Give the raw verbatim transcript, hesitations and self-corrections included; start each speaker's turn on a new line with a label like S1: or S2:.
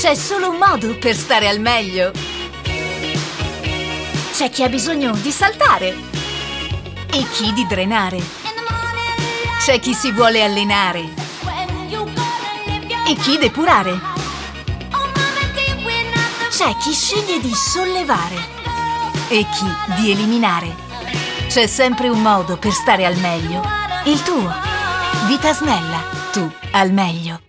S1: C'è solo un modo per stare al meglio. C'è chi ha bisogno di saltare e chi di drenare. C'è chi si vuole allenare e chi depurare. C'è chi sceglie di sollevare e chi di eliminare. C'è sempre un modo per stare al meglio. Il tuo. Vita Snella. Tu al meglio.